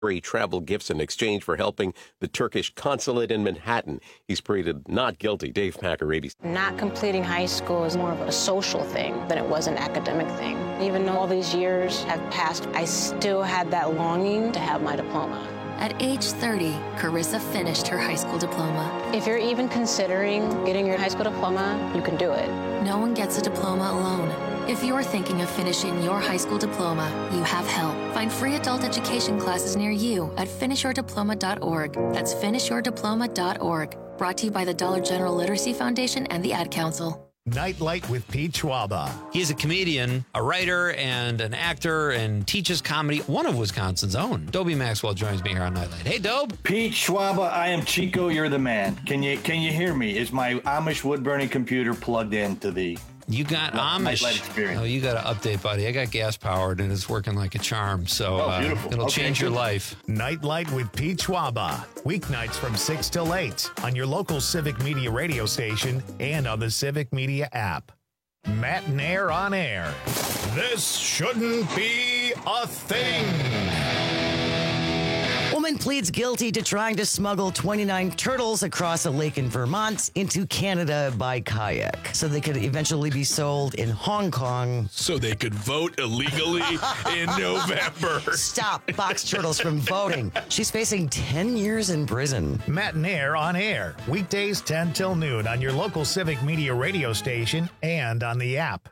travel gifts in exchange for helping the Turkish consulate in Manhattan. He's pleaded not guilty. Dave Packer, ABC. Not completing high school is more of a social thing than it was an academic thing. Even though all these years have passed, I still had that longing to have my diploma. At age 30, Carissa finished her high school diploma. If you're even considering getting your high school diploma, you can do it. No one gets a diploma alone. If you're thinking of finishing your high school diploma, you have help. Find free adult education classes near you at finishyourdiploma.org. That's finishyourdiploma.org. Brought to you by the Dollar General Literacy Foundation and the Ad Council. Nightlight with Pete Schwaba. He's a comedian, a writer, and an actor, and teaches comedy. One of Wisconsin's own. Dobie Maxwell joins me here on Nightlight. Hey, Dobe. Pete Schwaba, I am Chico. You're the man. Can you hear me? Is my Amish wood burning computer plugged into the? You got Amish. Oh, you got to update, buddy. I got gas powered and it's working like a charm. So it'll change your life. Nightlight with Pete Schwaba. Weeknights from 6 till 8 on your local Civic Media radio station and on the Civic Media app. Matt and Air on air. This shouldn't be a thing. Woman pleads guilty to trying to smuggle 29 turtles across a lake in Vermont into Canada by kayak so they could eventually be sold in Hong Kong. So they could vote illegally in November. Stop box turtles from voting. She's facing 10 years in prison. Matt and Air on air. Weekdays 10 till noon on your local Civic Media radio station and on the app.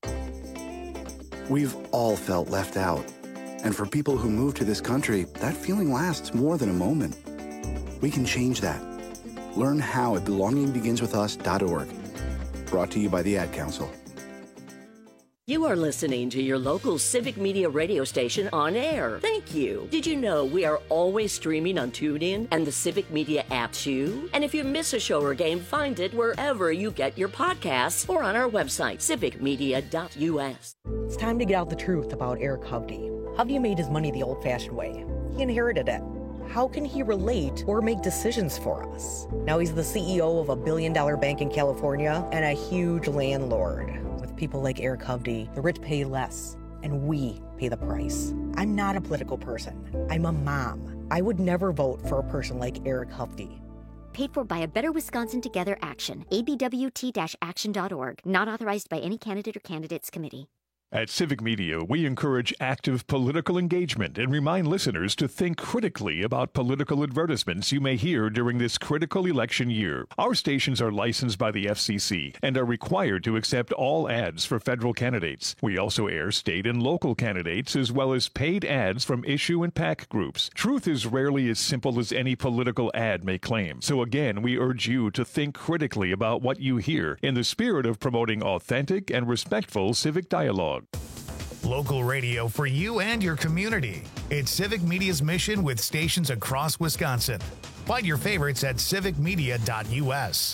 We've all felt left out. And for people who move to this country, that feeling lasts more than a moment. We can change that. Learn how at belongingbeginswithus.org. Brought to you by the Ad Council. You are listening to your local Civic Media radio station on air. Thank you. Did you know we are always streaming on TuneIn and the Civic Media app too? And if you miss a show or game, find it wherever you get your podcasts or on our website, civicmedia.us. It's time to get out the truth about Eric Hovde. Hovde made his money the old-fashioned way. He inherited it. How can he relate or make decisions for us? Now he's the CEO of a billion-dollar bank in California and a huge landlord. With people like Eric Hovde, the rich pay less, and we pay the price. I'm not a political person. I'm a mom. I would never vote for a person like Eric Hovde. Paid for by a Better Wisconsin Together Action, abwt-action.org. Not authorized by any candidate or candidates committee. At Civic Media, we encourage active political engagement and remind listeners to think critically about political advertisements you may hear during this critical election year. Our stations are licensed by the FCC and are required to accept all ads for federal candidates. We also air state and local candidates as well as paid ads from issue and PAC groups. Truth is rarely as simple as any political ad may claim. So again, we urge you to think critically about what you hear in the spirit of promoting authentic and respectful civic dialogue. Local radio for you and your community. It's Civic Media's mission with stations across Wisconsin. Find your favorites at civicmedia.us.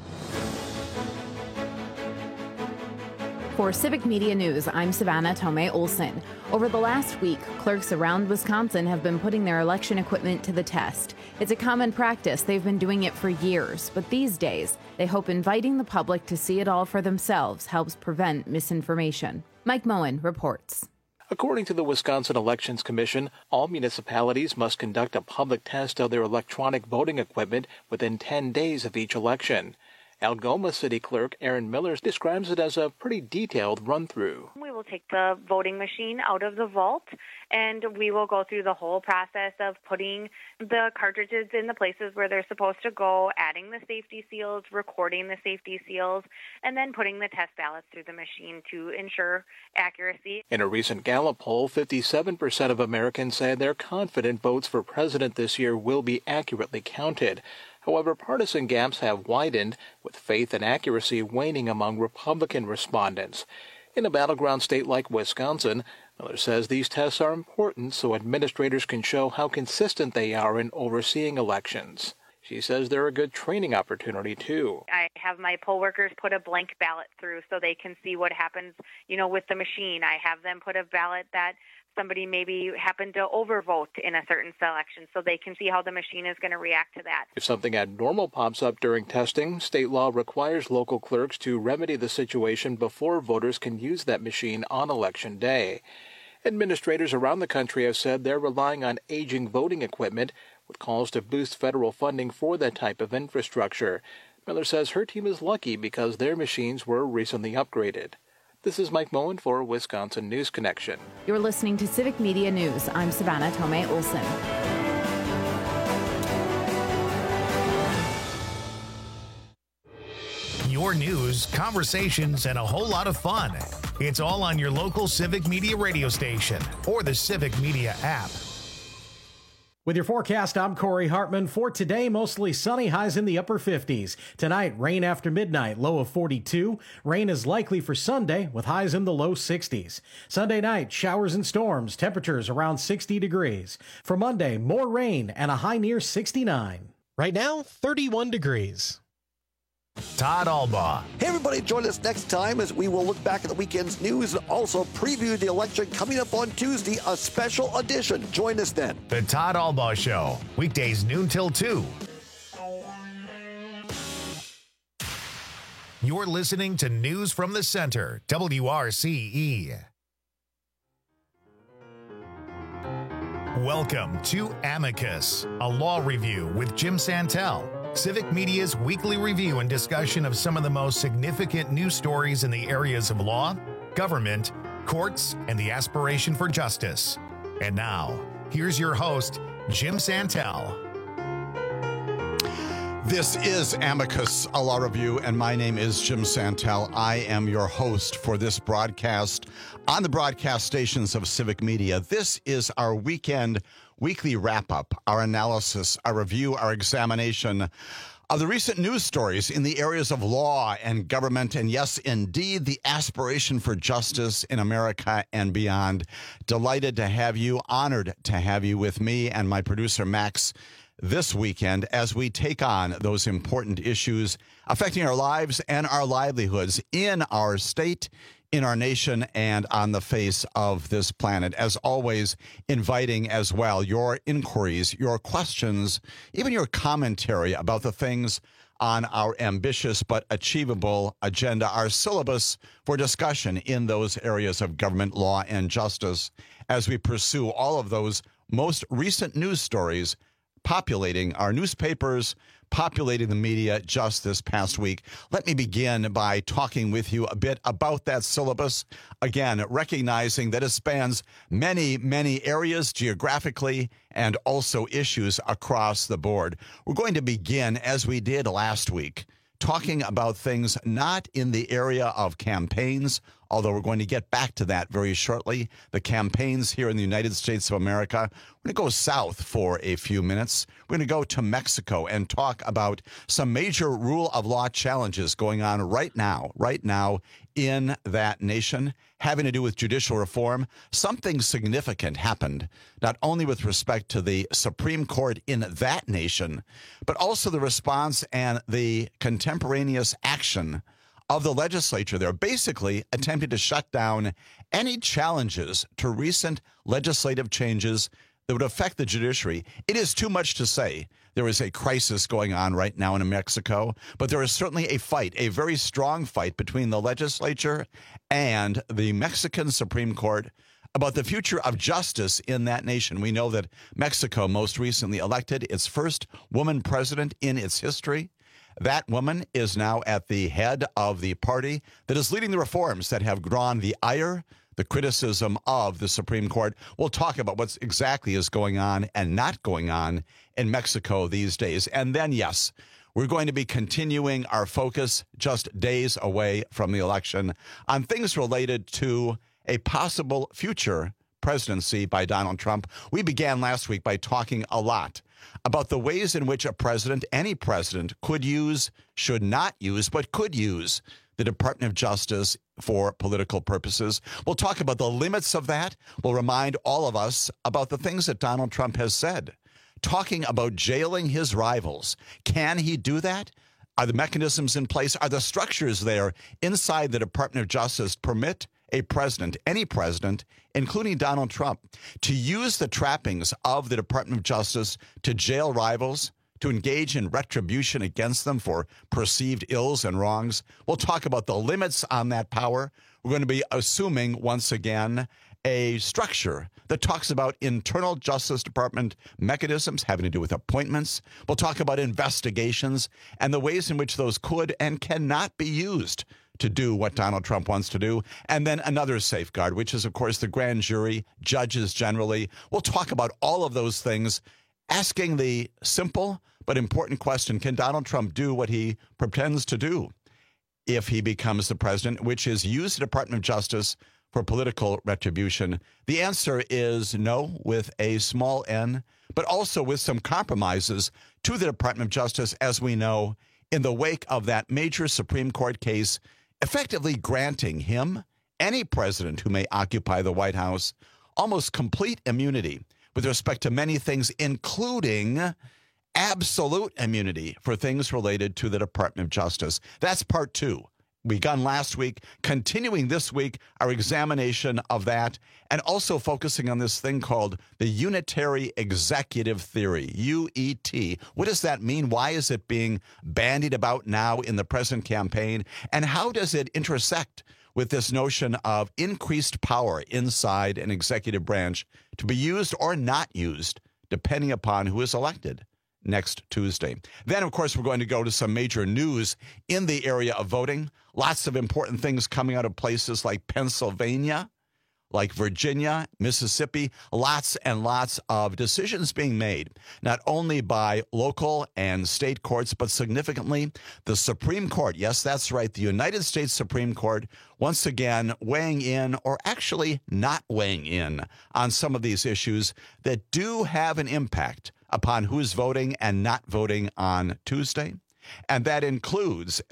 For Civic Media News, I'm Savannah Tomei Olson. Over the last week, clerks around Wisconsin have been putting their election equipment to the test. It's a common practice. They've been doing it for years. But these days, they hope inviting the public to see it all for themselves helps prevent misinformation. Mike Moen reports. According to the Wisconsin Elections Commission, all municipalities must conduct a public test of their electronic voting equipment within 10 days of each election. Algoma City Clerk Erin Miller describes it as a pretty detailed run-through. We will take the voting machine out of the vault, and we will go through the whole process of putting the cartridges in the places where they're supposed to go, adding the safety seals, recording the safety seals, and then putting the test ballots through the machine to ensure accuracy. In a recent Gallup poll, 57% of Americans said they're confident votes for president this year will be accurately counted. However, partisan gaps have widened, with faith and accuracy waning among Republican respondents. In a battleground state like Wisconsin, Miller says these tests are important so administrators can show how consistent they are in overseeing elections. She says they're a good training opportunity, too. I have my poll workers put a blank ballot through so they can see what happens, with the machine. I have them put a ballot that somebody maybe happened to overvote in a certain selection so they can see how the machine is going to react to that. If something abnormal pops up during testing, state law requires local clerks to remedy the situation before voters can use that machine on Election Day. Administrators around the country have said they're relying on aging voting equipment, with calls to boost federal funding for that type of infrastructure. Miller says her team is lucky because their machines were recently upgraded. This is Mike Moen for Wisconsin News Connection. You're listening to Civic Media News. I'm Savannah Tomei Olson. Your news, conversations, and a whole lot of fun. It's all on your local Civic Media radio station or the Civic Media app. With your forecast, I'm Corey Hartman. For today, mostly sunny, highs in the upper 50s. Tonight, rain after midnight, low of 42. Rain is likely for Sunday, with highs in the low 60s. Sunday night, showers and storms, temperatures around 60 degrees. For Monday, more rain and a high near 69. Right now, 31 degrees. Todd Albaugh. Hey, everybody, join us next time as we will look back at the weekend's news and also preview the election coming up on Tuesday, a special edition. Join us then. The Todd Albaugh Show, weekdays noon till 2. You're listening to News from the Center, WRCE. Welcome to Amicus, a law review with Jim Santel. Civic Media's weekly review and discussion of some of the most significant news stories in the areas of law, government, courts, and the aspiration for justice. And now, here's your host, Jim Santel. This is Amicus, a law review, and my name is Jim Santel. I am your host for this broadcast on the broadcast stations of Civic Media. This is our weekly wrap-up, our analysis, our review, our examination of the recent news stories in the areas of law and government, and yes, indeed, the aspiration for justice in America and beyond. Delighted to have you, honored to have you with me and my producer, Max, this weekend as we take on those important issues affecting our lives and our livelihoods in our state, in our nation, and on the face of this planet. As always, inviting as well your inquiries, your questions, even your commentary about the things on our ambitious but achievable agenda, our syllabus for discussion in those areas of government, law, and justice as we pursue all of those most recent news stories populating our newspapers, populating the media just this past week. Let me begin by talking with you a bit about that syllabus. Again, recognizing that it spans many, many areas geographically and also issues across the board. We're going to begin, as we did last week, talking about things not in the area of campaigns, although we're going to get back to that very shortly. The campaigns here in the United States of America. We're going to go south for a few minutes. We're going to go to Mexico and talk about some major rule of law challenges going on right now in that nation, having to do with judicial reform. Something significant happened, not only with respect to the Supreme Court in that nation, but also the response and the contemporaneous action of the legislature there, basically attempting to shut down any challenges to recent legislative changes that would affect the judiciary. It is too much to say there is a crisis going on right now in Mexico, but there is certainly a fight, a very strong fight between the legislature and the Mexican Supreme Court about the future of justice in that nation. We know that Mexico most recently elected its first woman president in its history. That woman is now at the head of the party that is leading the reforms that have drawn the ire, the criticism of the Supreme Court. We'll talk about what exactly is going on and not going on in Mexico these days. And then, yes, we're going to be continuing our focus just days away from the election on things related to a possible future presidency by Donald Trump. We began last week by talking a lot about the ways in which a president, any president, could use, should not use, but could use the Department of Justice for political purposes. We'll talk about the limits of that. We'll remind all of us about the things that Donald Trump has said, talking about jailing his rivals. Can he do that? Are the mechanisms in place? Are the structures there inside the Department of Justice permit a president, any president, including Donald Trump, to use the trappings of the Department of Justice to jail rivals, to engage in retribution against them for perceived ills and wrongs? We'll talk about the limits on that power. We're going to be assuming, once again, a structure that talks about internal Justice Department mechanisms having to do with appointments. We'll talk about investigations and the ways in which those could and cannot be used to do what Donald Trump wants to do. And then another safeguard, which is, of course, the grand jury, judges generally. We'll talk about all of those things, asking the simple but important question, can Donald Trump do what he pretends to do if he becomes the president, which is use the Department of Justice for political retribution? The answer is no, with a small n, but also with some compromises to the Department of Justice, as we know, in the wake of that major Supreme Court case, effectively granting him, any president who may occupy the White House, almost complete immunity with respect to many things, including absolute immunity for things related to the Department of Justice. That's part two. Begun last week, continuing this week, our examination of that, and also focusing on this thing called the Unitary Executive Theory, UET. What does that mean? Why is it being bandied about now in the present campaign? And how does it intersect with this notion of increased power inside an executive branch to be used or not used, depending upon who is elected next Tuesday? Then, of course, we're going to go to some major news in the area of voting. Lots of important things coming out of places like Pennsylvania, like Virginia, Mississippi. Lots and lots of decisions being made, not only by local and state courts, but significantly the Supreme Court. Yes, that's right. The United States Supreme Court once again weighing in, or actually not weighing in, on some of these issues that do have an impact upon who's voting and not voting on Tuesday. And that includes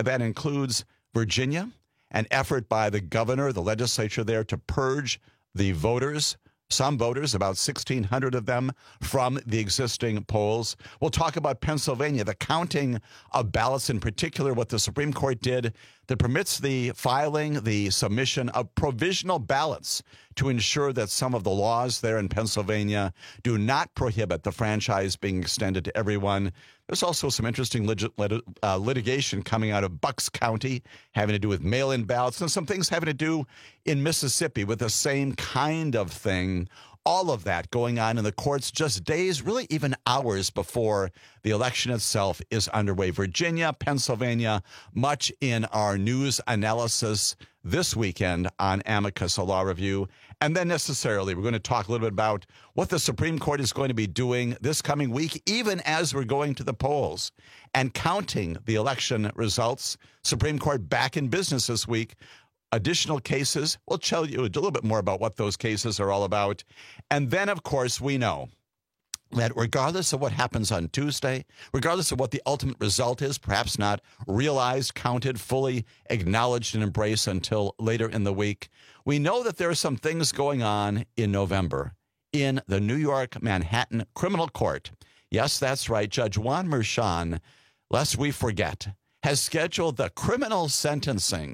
Virginia, an effort by the governor, the legislature there, to purge the voters, some voters, about 1,600 of them, from the existing polls. We'll talk about Pennsylvania, the counting of ballots, in particular what the Supreme Court did that permits the filing, the submission of provisional ballots to ensure that some of the laws there in Pennsylvania do not prohibit the franchise being extended to everyone. There's also some interesting litigation coming out of Bucks County having to do with mail-in ballots, and some things having to do in Mississippi with the same kind of thing. All of that going on in the courts just days, really even hours before the election itself is underway. Virginia, Pennsylvania, much in our news analysis this weekend on Amicus, a law review. And then necessarily, we're going to talk a little bit about what the Supreme Court is going to be doing this coming week, even as we're going to the polls and counting the election results. Supreme Court back in business this week. Additional cases. We'll tell you a little bit more about what those cases are all about. And then, of course, we know that regardless of what happens on Tuesday, regardless of what the ultimate result is, perhaps not realized, counted, fully acknowledged and embraced until later in the week, we know that there are some things going on in November in the New York Manhattan Criminal Court. Yes, that's right. Judge Juan Merchan, lest we forget, has scheduled the criminal sentencing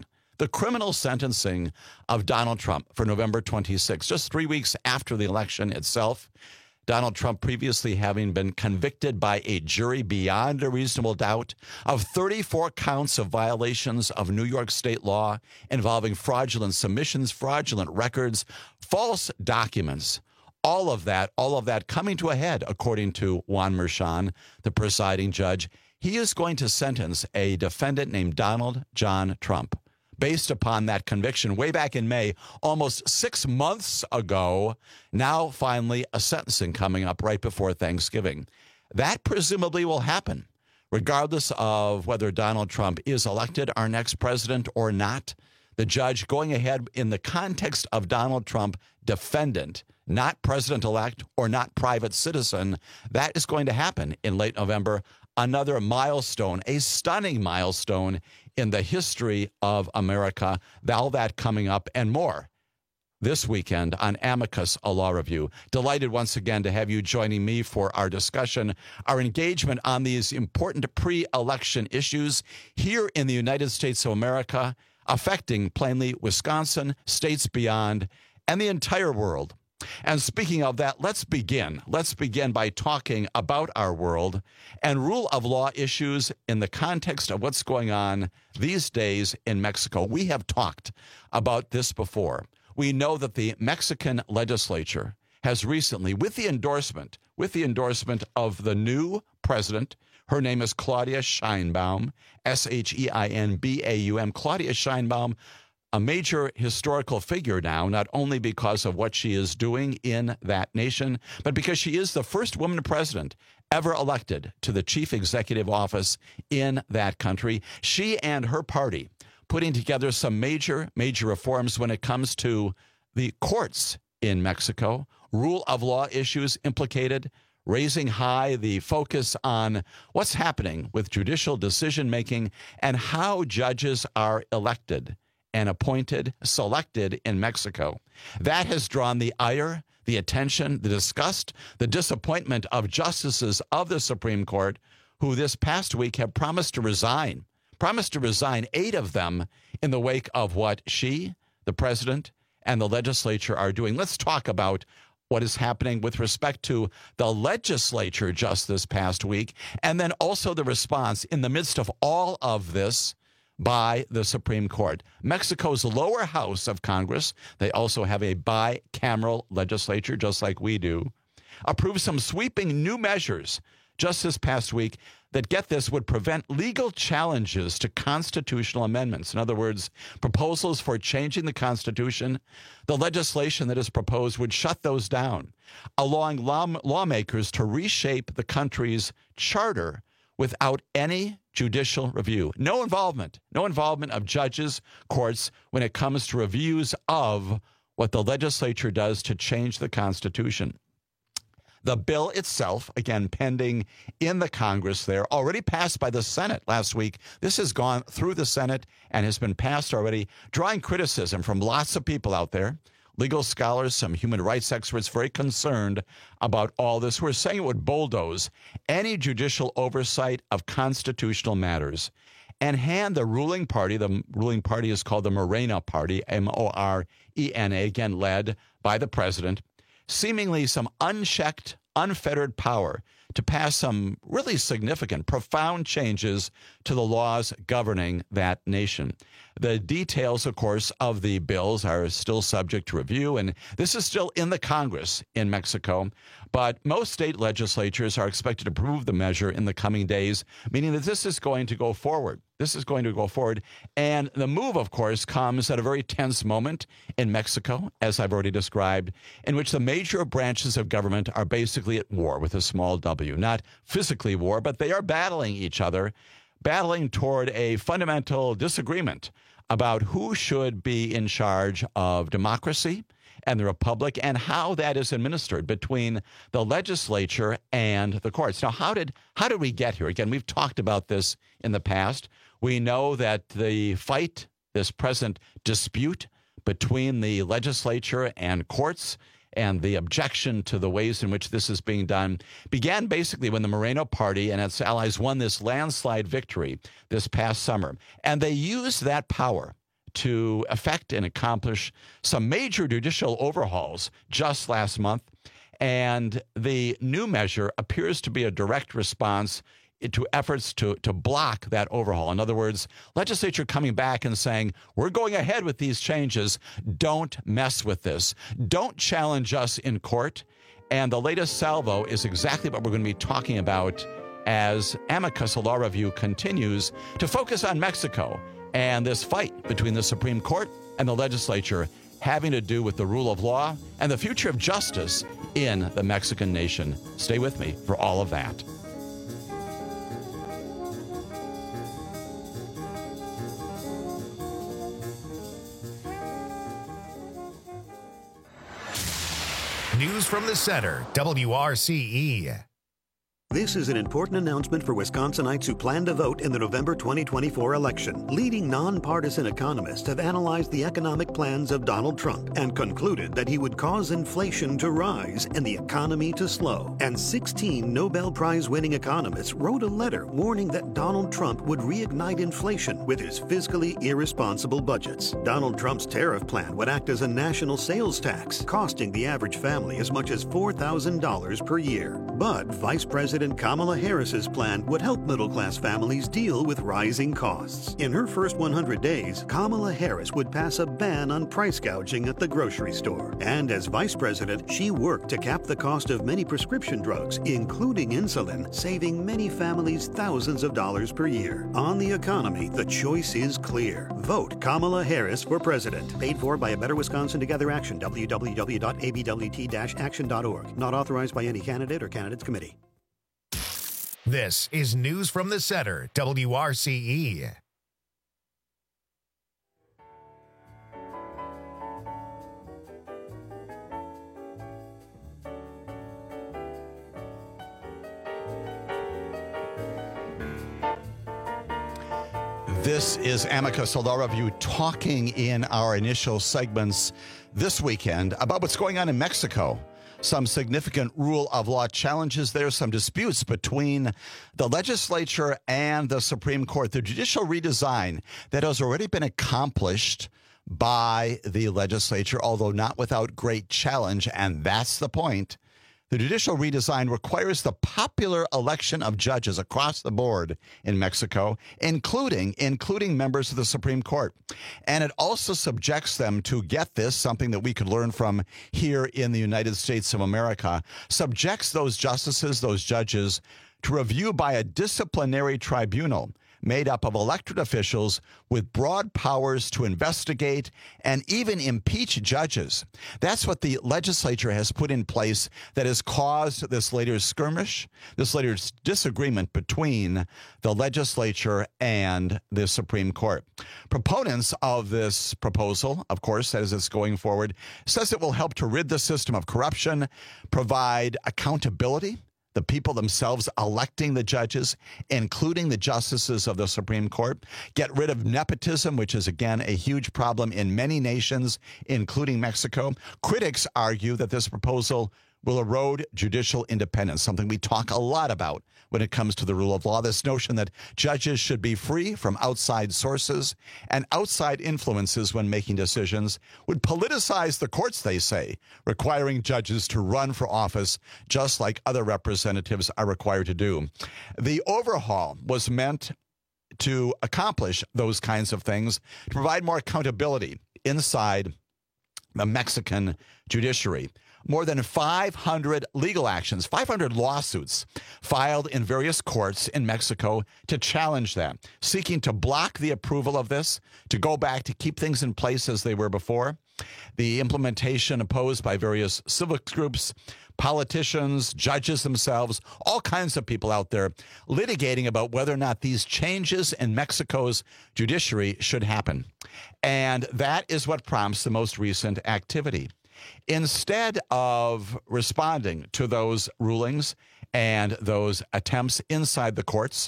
of Donald Trump for November 26, just 3 weeks after the election itself. Donald Trump previously having been convicted by a jury beyond a reasonable doubt of 34 counts of violations of New York state law involving fraudulent submissions, fraudulent records, false documents. All of that coming to a head, according to Juan Merchan, the presiding judge. He is going to sentence a defendant named Donald John Trump based upon that conviction way back in May, almost 6 months ago. Now, finally, a sentencing coming up right before Thanksgiving. That presumably will happen, regardless of whether Donald Trump is elected our next president or not. The judge going ahead in the context of Donald Trump, defendant, not president-elect or not private citizen. That is going to happen in late November. Another milestone, a stunning milestone in the history of America. All that coming up and more this weekend on Amicus, a law review. Delighted once again to have you joining me for our discussion, our engagement on these important pre-election issues here in the United States of America, affecting plainly Wisconsin, states beyond, and the entire world. And speaking of that, let's begin. Let's begin by talking about our world and rule of law issues in the context of what's going on these days in Mexico. We have talked about this before. we know that the Mexican legislature has recently, with the endorsement of the new president, her name is Claudia Sheinbaum, Sheinbaum. Claudia Sheinbaum, a major historical figure now, not only because of what she is doing in that nation, but because she is the first woman president ever elected to the chief executive office in that country. She and her party putting together some major reforms when it comes to the courts in Mexico, rule of law issues implicated, raising high the focus on what's happening with judicial decision-making and how judges are elected and appointed, selected in Mexico. That has drawn the ire, the attention, the disgust, the disappointment of justices of the Supreme Court who this past week have promised to resign, 8 of them in the wake of what she, the president, and the legislature are doing. Let's talk about what is happening with respect to the legislature just this past week, and then also the response in the midst of all of this by the Supreme Court. Mexico's lower house of Congress, they also have a bicameral legislature, just like we do, approved some sweeping new measures just this past week that, get this, would prevent legal challenges to constitutional amendments. In other words, proposals for changing the Constitution, the legislation that is proposed would shut those down, allowing lawmakers to reshape the country's charter without any judicial review. No involvement of judges, courts, when it comes to reviews of what the legislature does to change the Constitution. The bill itself, again, pending in the Congress there, already passed by the Senate last week. This has gone through the Senate and has been passed already, drawing criticism from lots of people out there, legal scholars, some human rights experts, very concerned about all this, who are saying it would bulldoze any judicial oversight of constitutional matters and hand the ruling party is called the Morena Party, Morena, again, led by the president, seemingly some unchecked, unfettered power to pass some really significant, profound changes to the laws governing that nation. The details, of course, of the bills are still subject to review, and this is still in the Congress in Mexico. But most state legislatures are expected to approve the measure in the coming days, meaning that this is going to go forward. And the move, of course, comes at a very tense moment in Mexico, as I've already described, in which the major branches of government are basically at war with a small w. Not physically war, but they are battling each other, battling toward a fundamental disagreement about who should be in charge of democracy and the republic and how that is administered between the legislature and the courts. Now, how did we get here? Again, we've talked about this in the past. We know that the fight, this present dispute between the legislature and courts and the objection to the ways in which this is being done began basically when the Morena Party and its allies won this landslide victory this past summer. And they used that power to effect and accomplish some major judicial overhauls just last month. And the new measure appears to be a direct response to efforts to block that overhaul. In other words, legislature coming back and saying, we're going ahead with these changes. Don't mess with this. Don't challenge us in court. And the latest salvo is exactly what we're going to be talking about as Amicus, a law review, continues to focus on Mexico and this fight between the Supreme Court and the legislature having to do with the rule of law and the future of justice in the Mexican nation. Stay with me for all of that. News from the center, WRCE. This is an important announcement for Wisconsinites who plan to vote in the November 2024 election. Leading nonpartisan economists have analyzed the economic plans of Donald Trump and concluded that he would cause inflation to rise and the economy to slow. And 16 Nobel Prize-winning economists wrote a letter warning that Donald Trump would reignite inflation with his fiscally irresponsible budgets. Donald Trump's tariff plan would act as a national sales tax, costing the average family as much as $4,000 per year. But Vice President President Kamala Harris's plan would help middle-class families deal with rising costs. In her first 100 days, Kamala Harris would pass a ban on price gouging at the grocery store. And as vice president, she worked to cap the cost of many prescription drugs, including insulin, saving many families thousands of dollars per year. On the economy, the choice is clear. Vote Kamala Harris for president. Paid for by A Better Wisconsin Together Action, www.abwt-action.org. Not authorized by any candidate or candidates committee. This is News from the Center, WRCE. This is Amicus, a lot of you talking in our initial segments this weekend about what's going on in Mexico. Some significant rule of law challenges there, some disputes between the legislature and the Supreme Court. The judicial redesign that has already been accomplished by the legislature, although not without great challenge, and that's the point. The judicial redesign requires the popular election of judges across the board in Mexico, including members of the Supreme Court. And it also subjects them to, get this, something that we could learn from here in the United States of America, subjects those justices, those judges, to review by a disciplinary tribunal made up of elected officials with broad powers to investigate and even impeach judges. That's what the legislature has put in place that has caused this latest skirmish, this latest disagreement between the legislature and the Supreme Court. Proponents of this proposal, of course, as it's going forward, says it will help to rid the system of corruption, provide accountability, the people themselves electing the judges, including the justices of the Supreme Court, get rid of nepotism, which is, again, a huge problem in many nations, including Mexico. Critics argue that this proposal will erode judicial independence, something we talk a lot about when it comes to the rule of law, this notion that judges should be free from outside sources and outside influences when making decisions, would politicize the courts, they say, requiring judges to run for office just like other representatives are required to do. The overhaul was meant to accomplish those kinds of things, to provide more accountability inside the Mexican judiciary. More than 500 legal actions, 500 lawsuits filed in various courts in Mexico to challenge that, seeking to block the approval of this, to go back to keep things in place as they were before. The implementation opposed by various civic groups, politicians, judges themselves, all kinds of people out there litigating about whether or not these changes in Mexico's judiciary should happen. And that is what prompts the most recent activity. Instead of responding to those rulings and those attempts inside the courts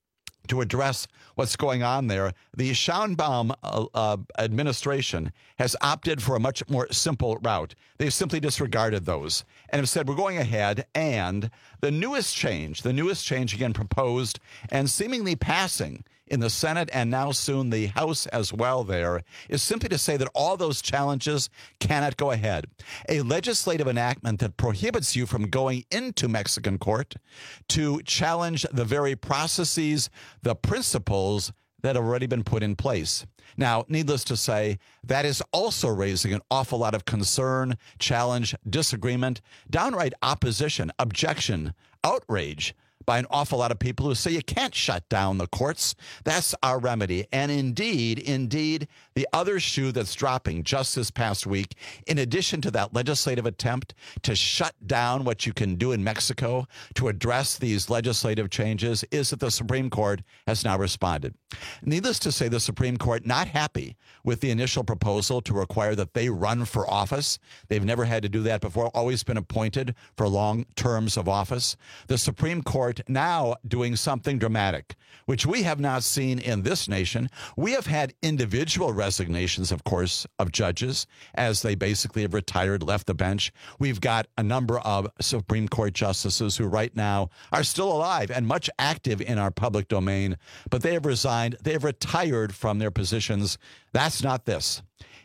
to address what's going on there, the Sheinbaum administration has opted for a much more simple route. They've simply disregarded those and have said, we're going ahead, and the newest change again proposed and seemingly passing in the Senate and now soon the House as well there, is simply to say that all those challenges cannot go ahead. A legislative enactment that prohibits you from going into Mexican court to challenge the very processes, the principles that have already been put in place. Now, needless to say, that is also raising an awful lot of concern, challenge, disagreement, downright opposition, objection, outrage by an awful lot of people who say you can't shut down the courts. That's our remedy. And indeed, the other shoe that's dropping just this past week, in addition to that legislative attempt to shut down what you can do in Mexico to address these legislative changes, is that the Supreme Court has now responded. Needless to say, the Supreme Court not happy with the initial proposal to require that they run for office. They've never had to do that before, always been appointed for long terms of office. The Supreme Court now doing something dramatic, which we have not seen in this nation. We have had individual resignations, of course, of judges as they basically have retired, left the bench. We've got a number of Supreme Court justices who right now are still alive and much active in our public domain, but they have resigned. They have retired from their positions. That's not this.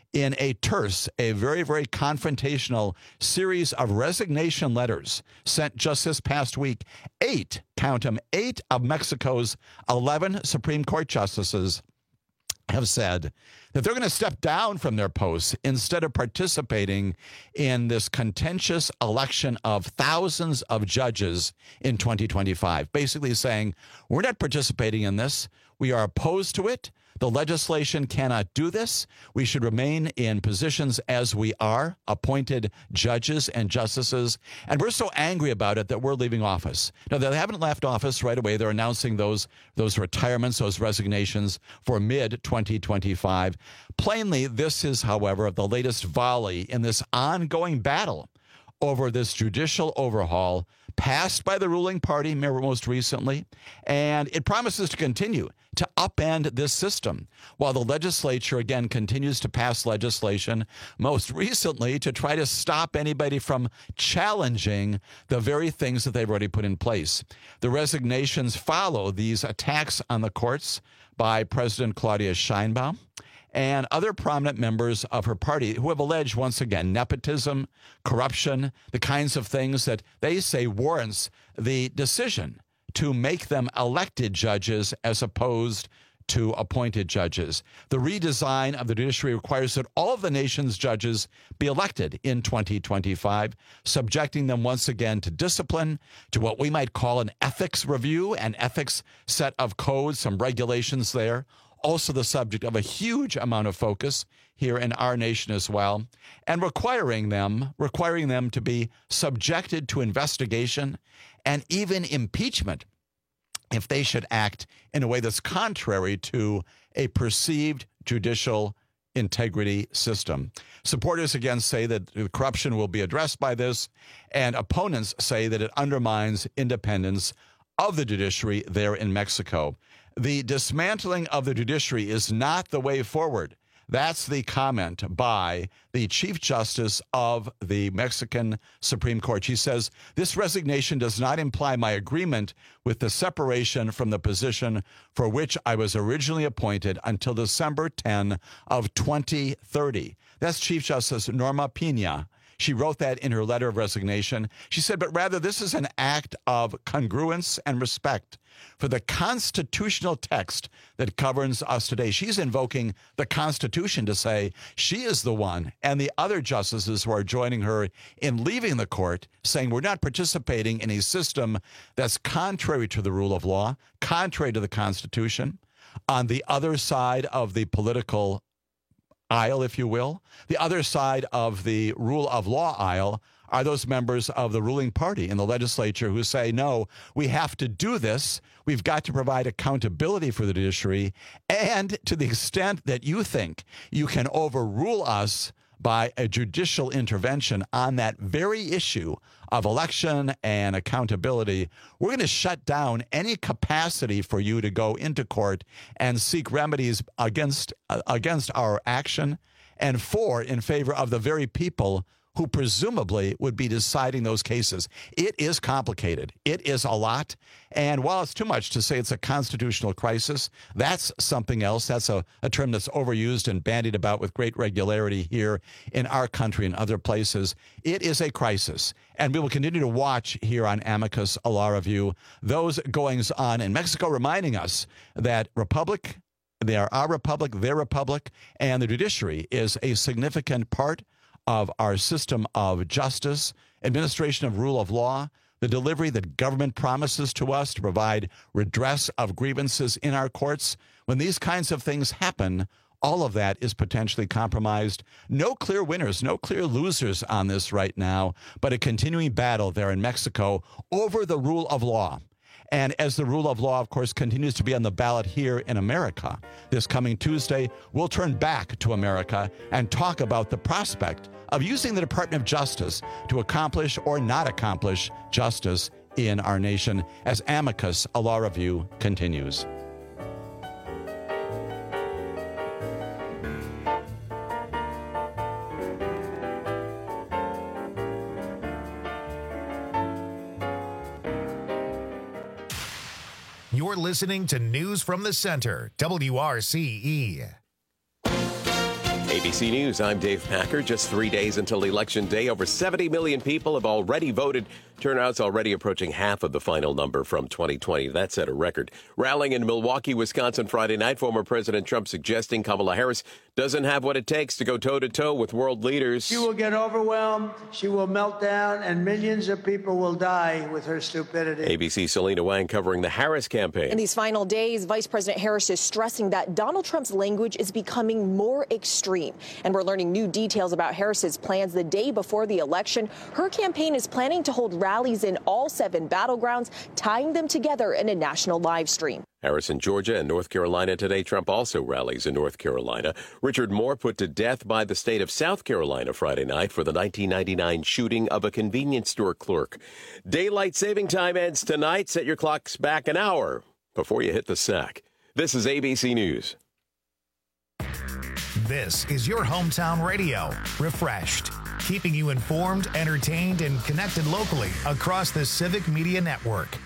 in a terse, a very, very confrontational series of resignation letters sent just this past week. 8, count them, 8 of Mexico's 11 Supreme Court justices have said that they're going to step down from their posts instead of participating in this contentious election of thousands of judges in 2025. Basically saying, we're not participating in this. We are opposed to it. The legislation cannot do this. We should remain in positions as we are, appointed judges and justices. And we're so angry about it that we're leaving office. Now, they haven't left office right away. They're announcing those retirements, those resignations for mid-2025. Plainly, this is, however, the latest volley in this ongoing battle over this judicial overhaul passed by the ruling party most recently, and it promises to continue to upend this system while the legislature, again, continues to pass legislation, most recently to try to stop anybody from challenging the very things that they've already put in place. The resignations follow these attacks on the courts by President Claudia Sheinbaum and other prominent members of her party who have alleged, once again, nepotism, corruption, the kinds of things that they say warrants the decision to make them elected judges as opposed to appointed judges. The redesign of the judiciary requires that all of the nation's judges be elected in 2025, subjecting them once again to discipline, to what we might call an ethics review, an ethics set of codes, some regulations there. Also the subject of a huge amount of focus here in our nation as well, and requiring them to be subjected to investigation and even impeachment if they should act in a way that's contrary to a perceived judicial integrity system. Supporters again say that the corruption will be addressed by this, and opponents say that it undermines independence of the judiciary there in Mexico. The dismantling of the judiciary is not the way forward. That's the comment by the Chief Justice of the Mexican Supreme Court. She says, this resignation does not imply my agreement with the separation from the position for which I was originally appointed until December 10 of 2030. That's Chief Justice Norma Pena. She wrote that in her letter of resignation. She said, but rather this is an act of congruence and respect for the constitutional text that governs us today. She's invoking the Constitution to say she is the one, and the other justices who are joining her in leaving the court, saying we're not participating in a system that's contrary to the rule of law, contrary to the Constitution. On the other side of the political aisle, if you will, the other side of the rule of law aisle are those members of the ruling party in the legislature who say, no, we have to do this. We've got to provide accountability for the judiciary. And to the extent that you think you can overrule us by a judicial intervention on that very issue of election and accountability, we're going to shut down any capacity for you to go into court and seek remedies against our action and in favor of the very people who presumably would be deciding those cases. It is complicated. It is a lot. And while it's too much to say it's a constitutional crisis, that's something else. That's a term that's overused and bandied about with great regularity here in our country and other places. It is a crisis. And we will continue to watch here on Amicus, a Law Review, those goings on in Mexico, reminding us that they are our republic, their republic, and the judiciary is a significant part of our system of justice, administration of rule of law, the delivery that government promises to us to provide redress of grievances in our courts. When these kinds of things happen, all of that is potentially compromised. No clear winners, no clear losers on this right now, but a continuing battle there in Mexico over the rule of law. And as the rule of law, of course, continues to be on the ballot here in America, this coming Tuesday, we'll turn back to America and talk about the prospect of using the Department of Justice to accomplish or not accomplish justice in our nation as Amicus, a Law Review, continues. You're listening to News from the Center, WRCE. ABC News, I'm Dave Packer. Just 3 days until Election Day, over 70 million people have already voted. Turnout's already approaching half of the final number from 2020. That set a record. Rallying in Milwaukee, Wisconsin Friday night, former President Trump suggesting Kamala Harris doesn't have what it takes to go toe-to-toe with world leaders. She will get overwhelmed, she will melt down, and millions of people will die with her stupidity. ABC's Selena Wang covering the Harris campaign. In these final days, Vice President Harris is stressing that Donald Trump's language is becoming more extreme. And we're learning new details about Harris's plans the day before the election. Her campaign is planning to hold rallies in all 7 battlegrounds, tying them together in a national live stream. Harris in Georgia and North Carolina today. Trump also rallies in North Carolina. Richard Moore put to death by the state of South Carolina Friday night for the 1999 shooting of a convenience store clerk. Daylight saving time ends tonight. Set your clocks back an hour before you hit the sack. This is ABC News. This is your hometown radio. Refreshed, keeping you informed, entertained, and connected locally across the Civic Media Network.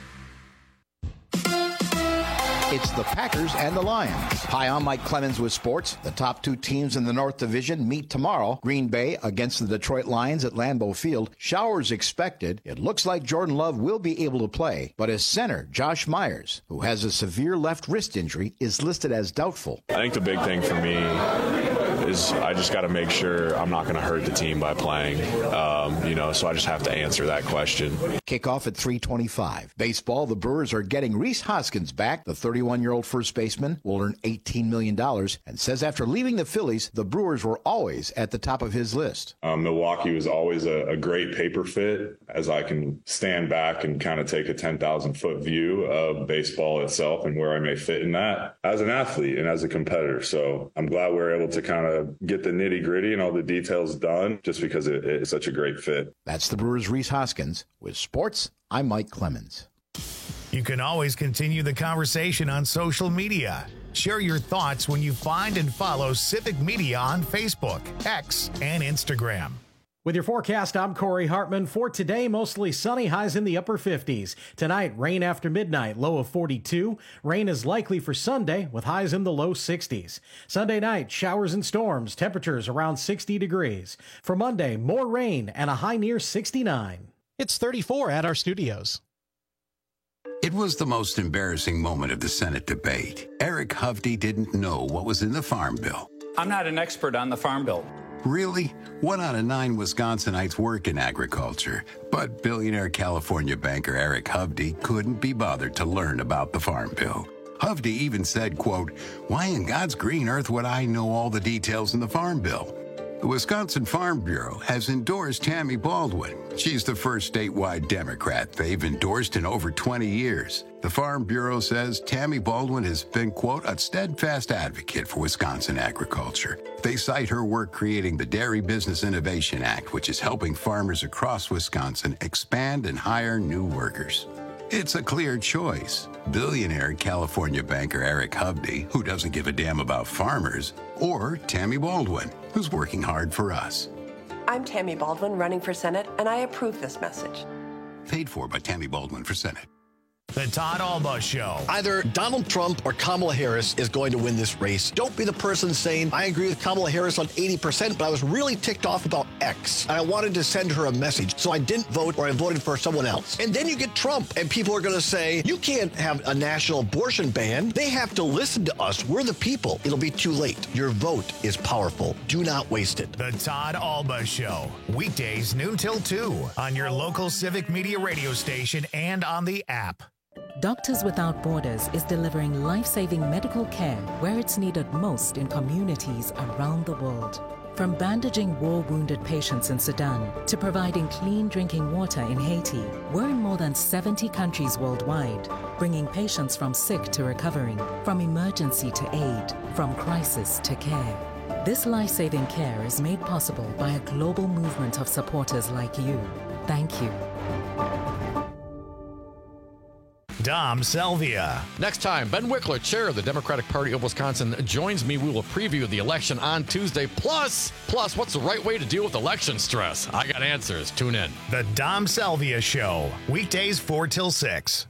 It's the Packers and the Lions. Hi, I'm Mike Clemens with sports. The top 2 teams in the North Division meet tomorrow. Green Bay against the Detroit Lions at Lambeau Field. Showers expected. It looks like Jordan Love will be able to play, but his center, Josh Myers, who has a severe left wrist injury, is listed as doubtful. I think the big thing for me is I just got to make sure I'm not going to hurt the team by playing, so I just have to answer that question. Kickoff at 3:25. Baseball, the Brewers are getting Rhys Hoskins back. The 31-year-old first baseman will earn $18 million and says after leaving the Phillies, the Brewers were always at the top of his list. Milwaukee was always a great paper fit, as I can stand back and kind of take a 10,000-foot view of baseball itself and where I may fit in that as an athlete and as a competitor. So I'm glad we're able to kind of get the nitty-gritty and all the details done just because it's such a great fit. That's the Brewers' Rhys Hoskins. With sports, I'm Mike Clemens. You can always continue the conversation on social media. Share your thoughts when you find and follow Civic Media on Facebook, X, and Instagram. With your forecast, I'm Corey Hartman. For today, mostly sunny, highs in the upper 50s. Tonight, rain after midnight, low of 42. Rain is likely for Sunday, with highs in the low 60s. Sunday night, showers and storms, temperatures around 60 degrees. For Monday, more rain and a high near 69. It's 34 at our studios. It was the most embarrassing moment of the Senate debate. Eric Hovde didn't know what was in the Farm Bill. I'm not an expert on the Farm Bill. Really? 1 out of 9 Wisconsinites work in agriculture, but billionaire California banker Eric Hovde couldn't be bothered to learn about the Farm Bill. Hovde even said, quote, "Why in God's green earth would I know all the details in the Farm Bill?" The Wisconsin Farm Bureau has endorsed Tammy Baldwin. She's the first statewide Democrat they've endorsed in over 20 years. The Farm Bureau says Tammy Baldwin has been, quote, "a steadfast advocate for Wisconsin agriculture." They cite her work creating the Dairy Business Innovation Act, which is helping farmers across Wisconsin expand and hire new workers. It's a clear choice. Billionaire California banker Eric Hovde, who doesn't give a damn about farmers, or Tammy Baldwin, who's working hard for us. I'm Tammy Baldwin, running for Senate, and I approve this message. Paid for by Tammy Baldwin for Senate. The Todd Alba Show. Either Donald Trump or Kamala Harris is going to win this race. Don't be the person saying, I agree with Kamala Harris on 80%, but I was really ticked off about X. And I wanted to send her a message, so I didn't vote or I voted for someone else. And then you get Trump, and people are going to say, you can't have a national abortion ban. They have to listen to us. We're the people. It'll be too late. Your vote is powerful. Do not waste it. The Todd Alba Show. Weekdays noon till 2 on your local Civic Media radio station and on the app. Doctors Without Borders is delivering life-saving medical care where it's needed most in communities around the world. From bandaging war-wounded patients in Sudan to providing clean drinking water in Haiti, we're in more than 70 countries worldwide, bringing patients from sick to recovering, from emergency to aid, from crisis to care. This life-saving care is made possible by a global movement of supporters like you. Thank you. Dom Selvia. Next time, Ben Wickler, chair of the Democratic Party of Wisconsin, joins me. We will preview the election on Tuesday. Plus, what's the right way to deal with election stress? I got answers. Tune in. The Dom Selvia Show. Weekdays 4 till 6.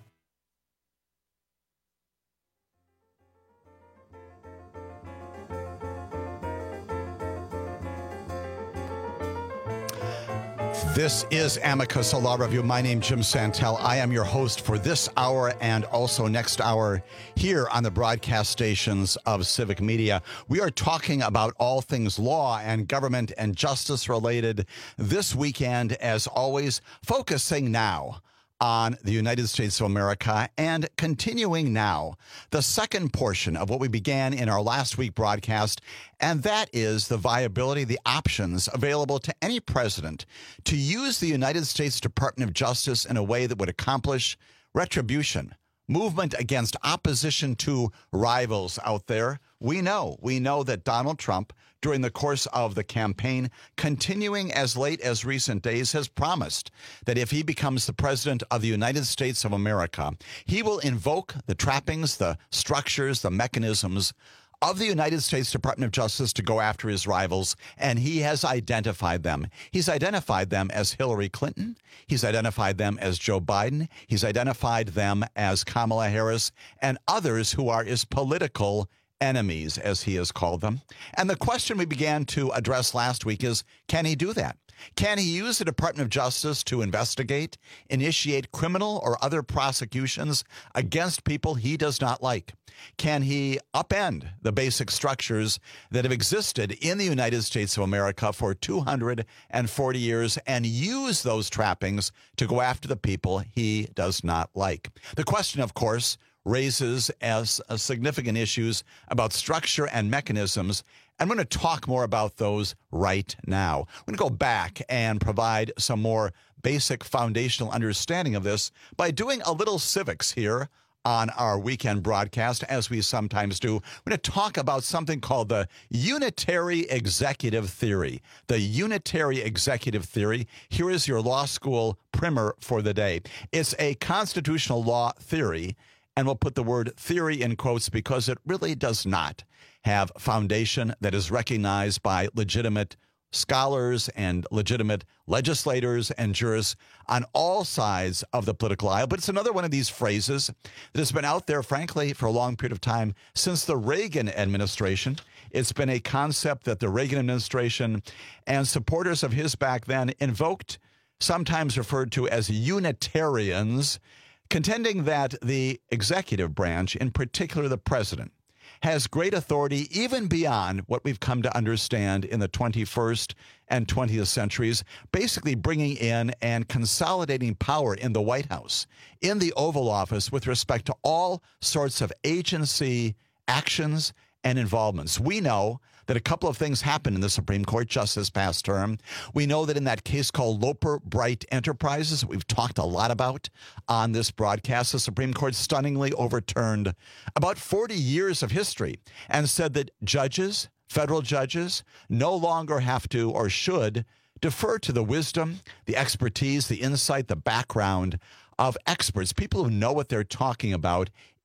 This is Amicus, a law review. My name is Jim Santel. I am your host for this hour and also next hour here on the broadcast stations of Civic Media. We are talking about all things law and government and justice related this weekend, as always, focusing now on the United States of America and continuing now the second portion of what we began in our last week broadcast, and that is the viability, the options available to any president to use the United States Department of Justice in a way that would accomplish retribution, movement against opposition to rivals out there. We know that Donald Trump, during the course of the campaign, continuing as late as recent days, has promised that if he becomes the president of the United States of America, he will invoke the trappings, the structures, the mechanisms of the United States Department of Justice to go after his rivals, and he has identified them. He's identified them as Hillary Clinton. He's identified them as Joe Biden. He's identified them as Kamala Harris and others who are his political enemies, as he has called them. And the question we began to address last week is, can he do that? Can he use the Department of Justice to investigate, initiate criminal or other prosecutions against people he does not like? Can he upend the basic structures that have existed in the United States of America for 240 years and use those trappings to go after the people he does not like? The question, of course, raises as significant issues about structure and mechanisms. I'm going to talk more about those right now. I'm going to go back and provide some more basic foundational understanding of this by doing a little civics here on our weekend broadcast, as we sometimes do. We're going to talk about something called the unitary executive theory. The unitary executive theory. Here is your law school primer for the day. It's a constitutional law theory, and we'll put the word theory in quotes because it really does not have foundation that is recognized by legitimate scholars and legitimate legislators and jurists on all sides of the political aisle. But it's another one of these phrases that has been out there, frankly, for a long period of time since the Reagan administration. It's been a concept that the Reagan administration and supporters of his back then invoked, sometimes referred to as Unitarians, contending that the executive branch, in particular the president, has great authority even beyond what we've come to understand in the 21st and 20th centuries, basically bringing in and consolidating power in the White House, in the Oval Office, with respect to all sorts of agency actions and involvements. We know that a couple of things happened in the Supreme Court just this past term. We know that in that case called Loper Bright Enterprises, that we've talked a lot about on this broadcast, the Supreme Court stunningly overturned about 40 years of history and said that judges, federal judges, no longer have to or should defer to the wisdom, the expertise, the insight, the background of experts, people who know what they're talking about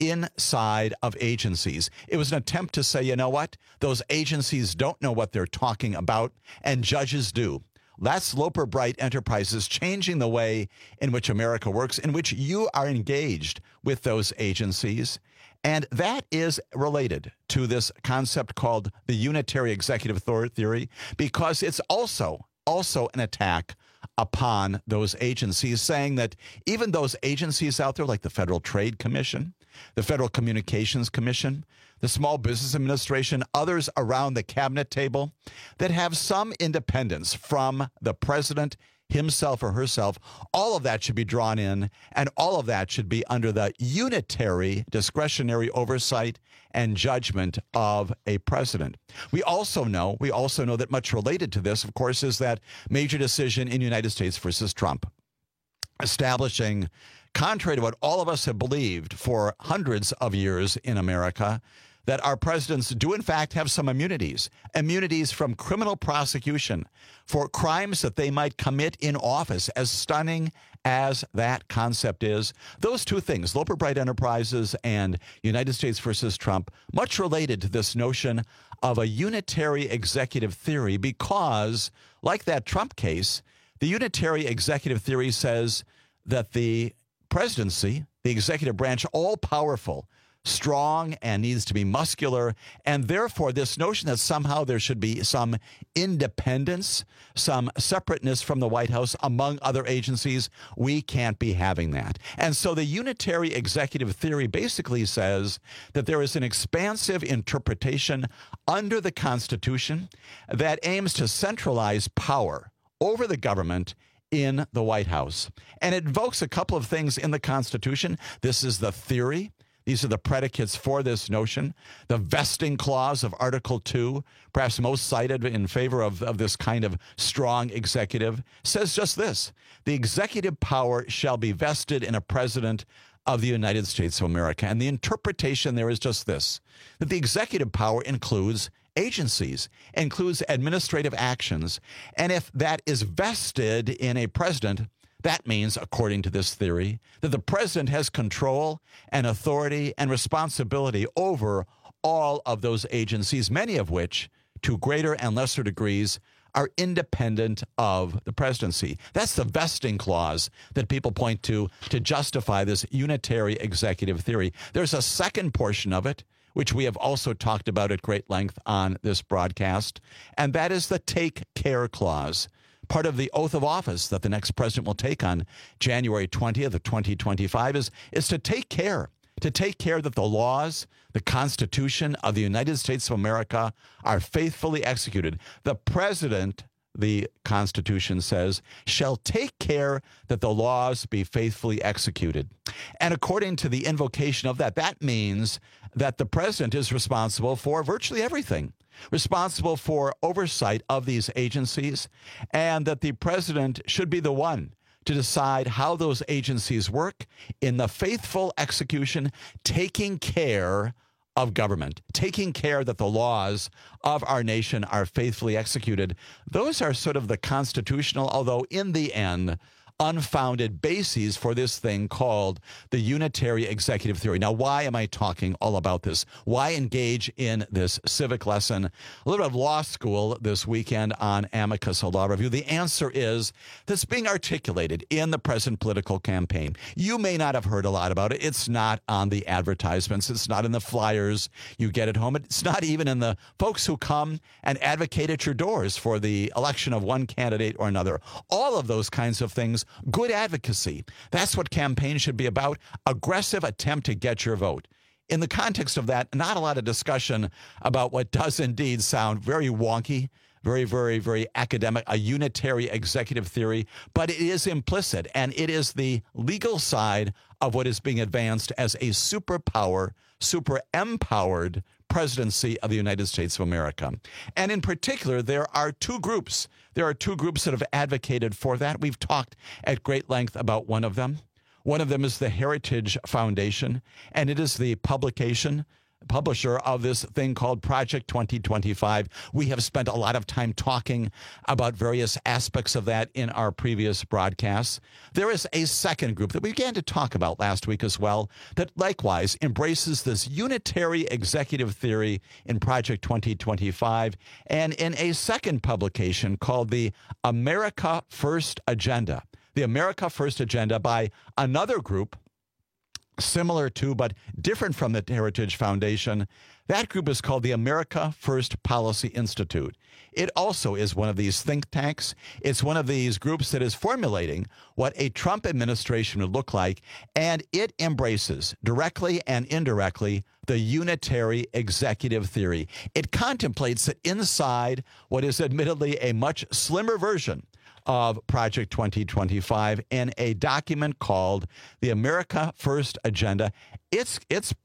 inside of agencies. It was an attempt to say, you know what? Those agencies don't know what they're talking about, and judges do. That's Loper Bright Enterprises changing the way in which America works, in which you are engaged with those agencies. And that is related to this concept called the unitary executive theory, because it's also an attack upon those agencies, saying that even those agencies out there like the Federal Trade Commission, the Federal Communications Commission, the Small Business Administration, others around the cabinet table that have some independence from the president himself or herself, all of that should be drawn in, and all of that should be under the unitary discretionary oversight and judgment of a president. We also know that much related to this, of course, is that major decision in United States versus Trump, establishing, contrary to what all of us have believed for hundreds of years in America, that our presidents do in fact have some immunities from criminal prosecution for crimes that they might commit in office. As stunning as that concept is, those two things, Loper Bright Enterprises and United States versus Trump, much related to this notion of a unitary executive theory, because like that Trump case, the unitary executive theory says that the presidency, the executive branch, all powerful, strong and needs to be muscular. And therefore, this notion that somehow there should be some independence, some separateness from the White House among other agencies, we can't be having that. And so the unitary executive theory basically says that there is an expansive interpretation under the Constitution that aims to centralize power over the government in the White House. And it invokes a couple of things in the Constitution. This is the theory. These are the predicates for this notion. The vesting clause of Article 2, perhaps most cited in favor of this kind of strong executive, says just this: the executive power shall be vested in a president of the United States of America. And the interpretation there is just this, that the executive power includes agencies, includes administrative actions. And if that is vested in a president, that means, according to this theory, that the president has control and authority and responsibility over all of those agencies, many of which, to greater and lesser degrees, are independent of the presidency. That's the vesting clause that people point to justify this unitary executive theory. There's a second portion of it, which we have also talked about at great length on this broadcast, and that is the take care clause. Part of the oath of office that the next president will take on January 20th of 2025 is to take care that the laws, the Constitution of the United States of America are faithfully executed. The president, the Constitution says, shall take care that the laws be faithfully executed. And according to the invocation of that, that means that the president is responsible for virtually everything, responsible for oversight of these agencies, and that the president should be the one to decide how those agencies work in the faithful execution, taking care of government, taking care that the laws of our nation are faithfully executed. Those are sort of the constitutional, although in the end, unfounded bases for this thing called the unitary executive theory. Now, why am I talking all about this? Why engage in this civic lesson? A little bit of law school this weekend on Amicus, a law review. The answer is that's being articulated in the present political campaign. You may not have heard a lot about it. It's not on the advertisements. It's not in the flyers you get at home. It's not even in the folks who come and advocate at your doors for the election of one candidate or another. All of those kinds of things. Good advocacy. That's what campaigns should be about. Aggressive attempt to get your vote. In the context of that, not a lot of discussion about what does indeed sound very wonky, very, very, very academic, a unitary executive theory, but it is implicit, and it is the legal side of what is being advanced as a superpower, super empowered presidency of the United States of America. And in particular, there are two groups. There are two groups that have advocated for that. We've talked at great length about one of them. One of them is the Heritage Foundation, and it is the publisher of this thing called Project 2025. We have spent a lot of time talking about various aspects of that in our previous broadcasts. There is a second group that we began to talk about last week as well that likewise embraces this unitary executive theory in Project 2025 and in a second publication called the America First Agenda. The America First Agenda by another group similar to but different from the Heritage Foundation. That group is called the America First Policy Institute. It also is one of these think tanks. It's one of these groups that is formulating what a Trump administration would look like, and it embraces directly and indirectly the unitary executive theory. It contemplates that inside what is admittedly a much slimmer version of Project 2025 in a document called the America First Agenda. Its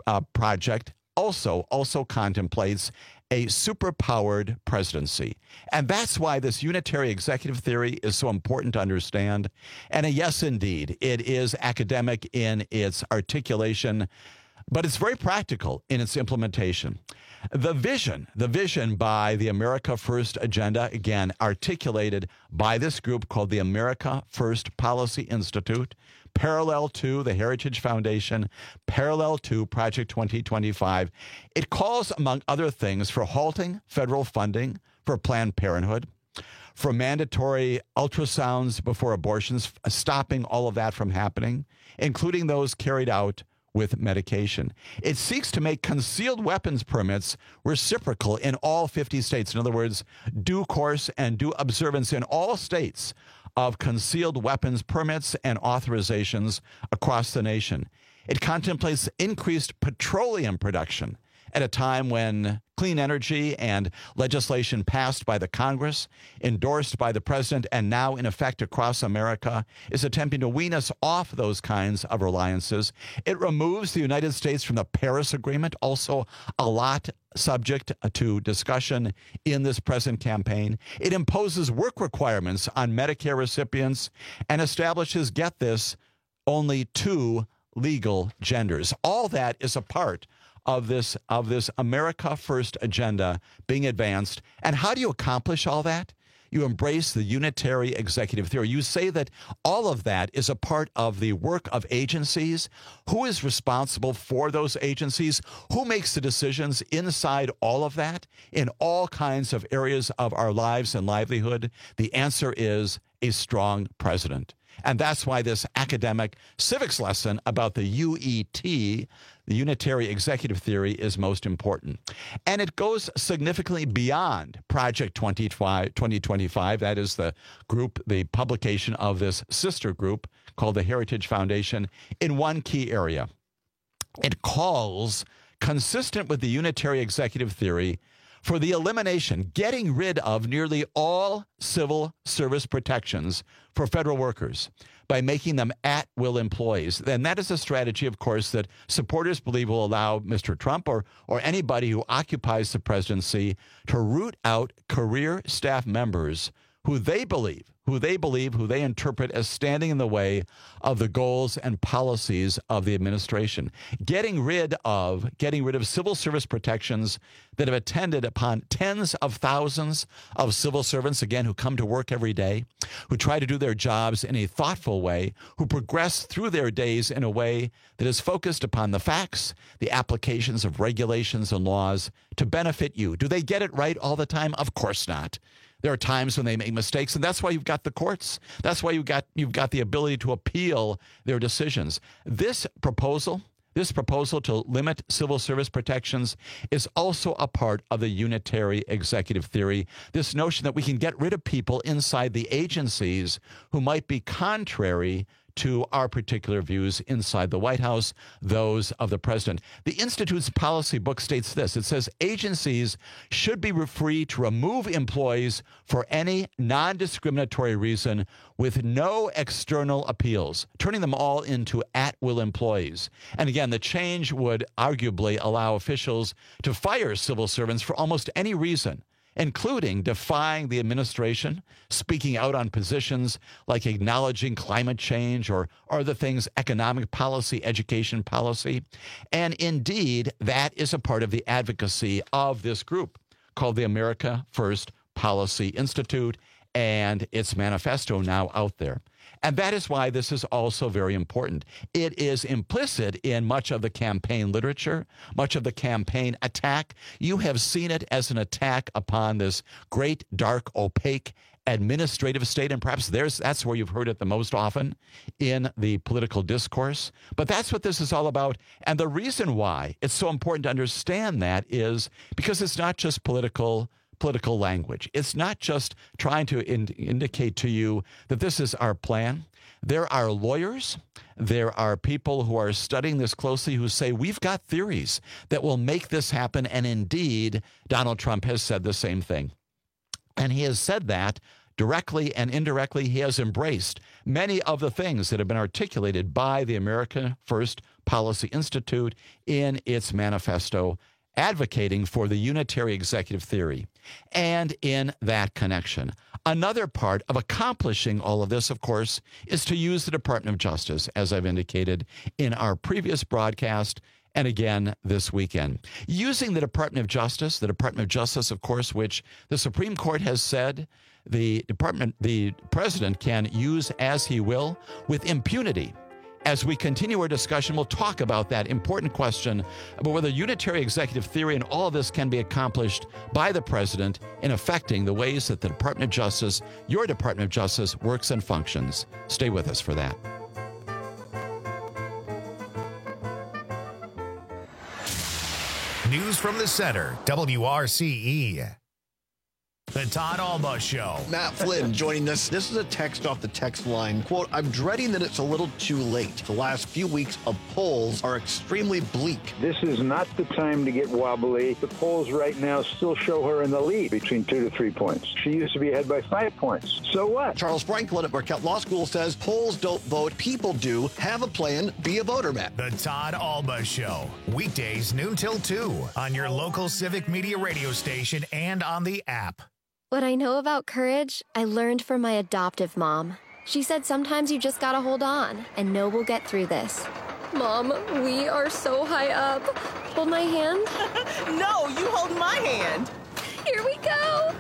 project also contemplates a superpowered presidency. And that's why this unitary executive theory is so important to understand. And yes, indeed, it is academic in its articulation, but it's very practical in its implementation. The vision by the America First Agenda, again, articulated by this group called the America First Policy Institute, parallel to the Heritage Foundation, parallel to Project 2025. It calls, among other things, for halting federal funding for Planned Parenthood, for mandatory ultrasounds before abortions, stopping all of that from happening, including those carried out with medication. It seeks to make concealed weapons permits reciprocal in all 50 states. In other words, due course and due observance in all states of concealed weapons permits and authorizations across the nation. It contemplates increased petroleum production at a time when clean energy and legislation passed by the Congress, endorsed by the president, and now in effect across America is attempting to wean us off those kinds of reliances. It removes the United States from the Paris Agreement, also a lot subject to discussion in this present campaign. It imposes work requirements on Medicare recipients and establishes, get this, only 2 legal genders. All that is a part of this America First agenda being advanced. And how do you accomplish all that? You embrace the unitary executive theory. You say that all of that is a part of the work of agencies. Who is responsible for those agencies? Who makes the decisions inside all of that in all kinds of areas of our lives and livelihood? The answer is a strong president. And that's why this academic civics lesson about the UET, the Unitary Executive Theory, is most important. And it goes significantly beyond Project 2025. That is the group, the publication of this sister group called the Heritage Foundation, in one key area. It calls, consistent with the Unitary Executive Theory, for the elimination, getting rid of nearly all civil service protections for federal workers by making them at-will employees. And that is a strategy, of course, that supporters believe will allow Mr. Trump or anybody who occupies the presidency to root out career staff members who they interpret as standing in the way of the goals and policies of the administration. Getting rid of civil service protections that have attended upon tens of thousands of civil servants, again, who come to work every day, who try to do their jobs in a thoughtful way, who progress through their days in a way that is focused upon the facts, the applications of regulations and laws to benefit you. Do they get it right all the time? Of course not. There are times when they make mistakes, and that's why you've got the courts. That's why you've got the ability to appeal their decisions. This proposal to limit civil service protections is also a part of the unitary executive theory. This notion that we can get rid of people inside the agencies who might be contrary to our particular views inside the White House, those of the president. The Institute's policy book states this. It says agencies should be free to remove employees for any non-discriminatory reason with no external appeals, turning them all into at-will employees. And again, the change would arguably allow officials to fire civil servants for almost any reason, including defying the administration, speaking out on positions like acknowledging climate change or other things, economic policy, education policy. And indeed, that is a part of the advocacy of this group called the America First Policy Institute and its manifesto now out there. And that is why this is also very important. It is implicit in much of the campaign literature, much of the campaign attack. You have seen it as an attack upon this great, dark, opaque administrative state, and perhaps that's where you've heard it the most often in the political discourse. But that's what this is all about. And the reason why it's so important to understand that is because it's not just political language. It's not just trying to indicate to you that this is our plan. There are lawyers, there are people who are studying this closely who say we've got theories that will make this happen. And indeed, Donald Trump has said the same thing. And he has said that directly and indirectly. He has embraced many of the things that have been articulated by the America First Policy Institute in its manifesto, advocating for the unitary executive theory. And in that connection, another part of accomplishing all of this, of course, is to use the Department of Justice, as I've indicated in our previous broadcast and again this weekend. Using the Department of Justice, of course, which the Supreme Court has said the president can use as he will with impunity. As we continue our discussion, we'll talk about that important question about whether unitary executive theory and all of this can be accomplished by the president in affecting the ways that the Department of Justice, your Department of Justice, works and functions. Stay with us for that. News from the Center, WRCE. The Todd Alba Show. Matt Flynn joining us. This is a text off the text line. Quote, I'm dreading that it's a little too late. The last few weeks of polls are extremely bleak. This is not the time to get wobbly. The polls right now still show her in the lead between 2 to 3 points. She used to be ahead by 5 points. So what? Charles Franklin at Marquette Law School says polls don't vote, people do. Have a plan, be a voter, Matt. The Todd Alba Show. Weekdays noon till 2 on your local Civic Media radio station and on the app. What I know about courage, I learned from my adoptive mom. She said sometimes you just gotta hold on and know we'll get through this. Mom, we are so high up. Hold my hand. No, you hold my hand. Here we go.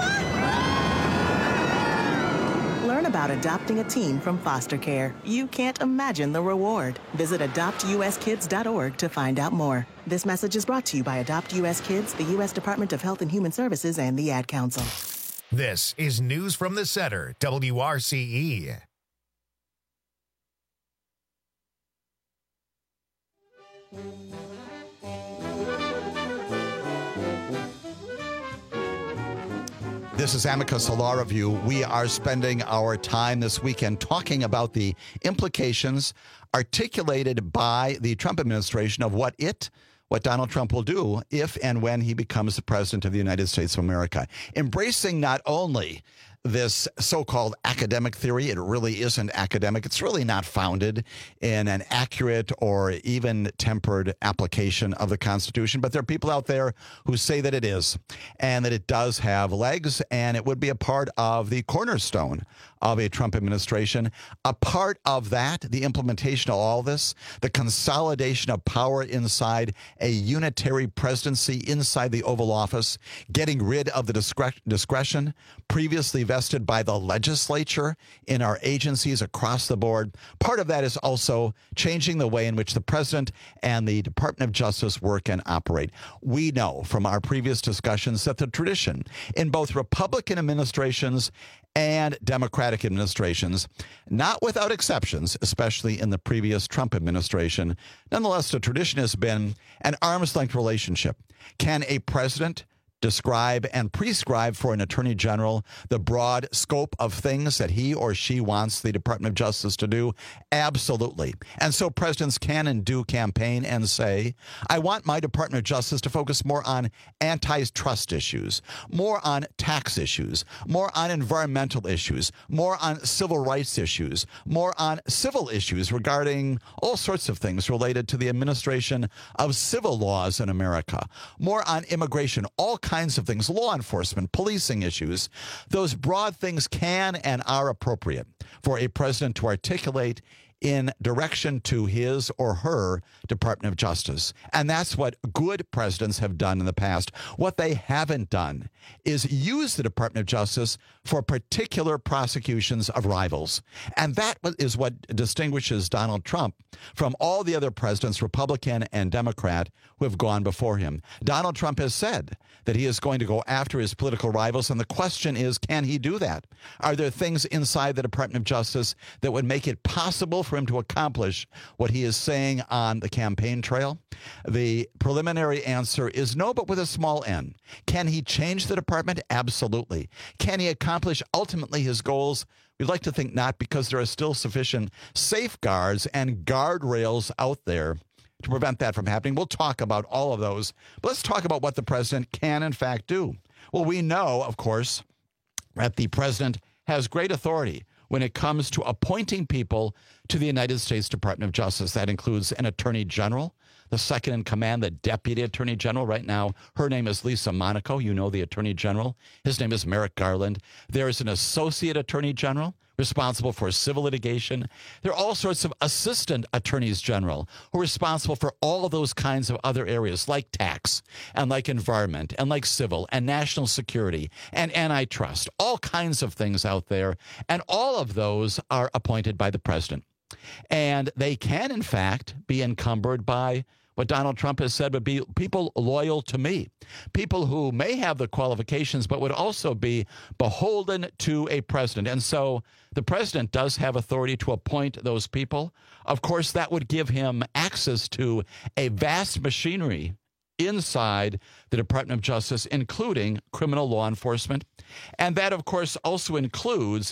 Learn about adopting a teen from foster care. You can't imagine the reward. Visit adoptuskids.org to find out more. This message is brought to you by Adopt U.S. Kids, the U.S. Department of Health and Human Services, and the Ad Council. This is News from the Center, WRCE. This is Amicus Law Review. We are spending our time this weekend talking about the implications articulated by the Trump administration of what Donald Trump will do if and when he becomes the president of the United States of America. Embracing not only this so-called academic theory, it really isn't academic. It's really not founded in an accurate or even tempered application of the Constitution. But there are people out there who say that it is and that it does have legs and it would be a part of the cornerstone of a Trump administration. A part of that, the implementation of all this, the consolidation of power inside a unitary presidency inside the Oval Office, getting rid of the discretion previously vested by the legislature in our agencies across the board. Part of that is also changing the way in which the president and the Department of Justice work and operate. We know from our previous discussions that the tradition in both Republican administrations and Democratic administrations, not without exceptions, especially in the previous Trump administration, nonetheless, the tradition has been an arm's-length relationship. Can a president describe and prescribe for an attorney general the broad scope of things that he or she wants the Department of Justice to do? Absolutely. And so presidents can and do campaign and say, I want my Department of Justice to focus more on antitrust issues, more on tax issues, more on environmental issues, more on civil rights issues, more on civil issues regarding all sorts of things related to the administration of civil laws in America, more on immigration, all kinds of things, law enforcement, policing issues. Those broad things can and are appropriate for a president to articulate in direction to his or her Department of Justice. And that's what good presidents have done in the past. What they haven't done is use the Department of Justice for particular prosecutions of rivals. And that is what distinguishes Donald Trump from all the other presidents, Republican and Democrat, who have gone before him. Donald Trump has said that he is going to go after his political rivals. And the question is, can he do that? Are there things inside the Department of Justice that would make it possible for him to accomplish what he is saying on the campaign trail? The preliminary answer is no, but with a small n. Can he change the department? Absolutely. Can he accomplish ultimately his goals? We'd like to think not, because there are still sufficient safeguards and guardrails out there to prevent that from happening. We'll talk about all of those. But let's talk about what the president can, in fact, do. Well, we know, of course, that the president has great authority when it comes to appointing people to the United States Department of Justice. That includes an attorney general, the second in command, the deputy attorney general. Right now, her name is Lisa Monaco. You know the attorney general. His name is Merrick Garland. There is an associate attorney general responsible for civil litigation. There are all sorts of assistant attorneys general who are responsible for all those kinds of other areas like tax and like environment and like civil and national security and antitrust, all kinds of things out there. And all of those are appointed by the president. And they can, in fact, be encumbered by what Donald Trump has said would be people loyal to me, people who may have the qualifications but would also be beholden to a president. And so the president does have authority to appoint those people. Of course, that would give him access to a vast machinery inside the Department of Justice, including criminal law enforcement. And that, of course, also includes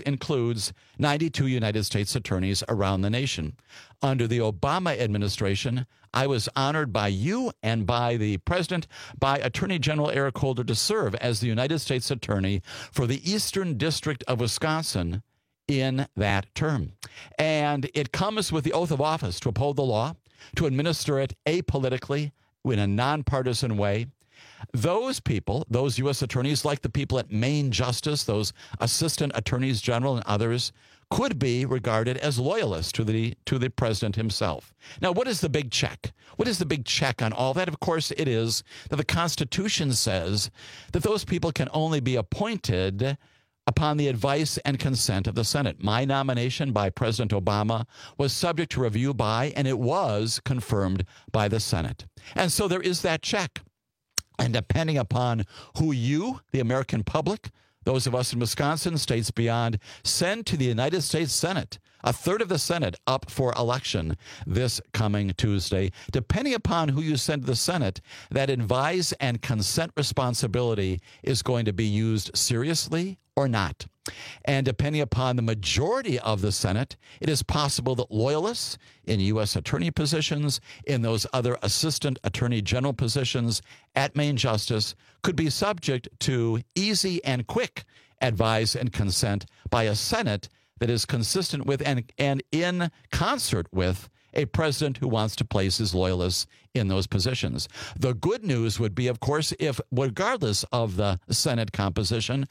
92 United States attorneys around the nation. Under the Obama administration, I was honored by you and by the president, by Attorney General Eric Holder, to serve as the United States Attorney for the Eastern District of Wisconsin in that term. And it comes with the oath of office to uphold the law, to administer it apolitically, in a nonpartisan way. Those people, those U.S. attorneys, like the people at Maine Justice, those assistant attorneys general and others, could be regarded as loyalists to the president himself. Now, what is the big check? What is the big check on all that? Of course, it is that the Constitution says that those people can only be appointed upon the advice and consent of the Senate. My nomination by President Obama was subject to review by, and it was confirmed by the Senate. And so there is that check. And depending upon who you, the American public, those of us in Wisconsin, states beyond, send to the United States Senate, a third of the Senate up for election this coming Tuesday. Depending upon who you send to the Senate, that advise and consent responsibility is going to be used seriously or not. And depending upon the majority of the Senate, it is possible that loyalists in U.S. attorney positions, in those other assistant attorney general positions at Maine Justice, could be subject to easy and quick advise and consent by a Senate that is consistent with and in concert with a president who wants to place his loyalists in those positions. The good news would be, of course, if, regardless of the Senate composition,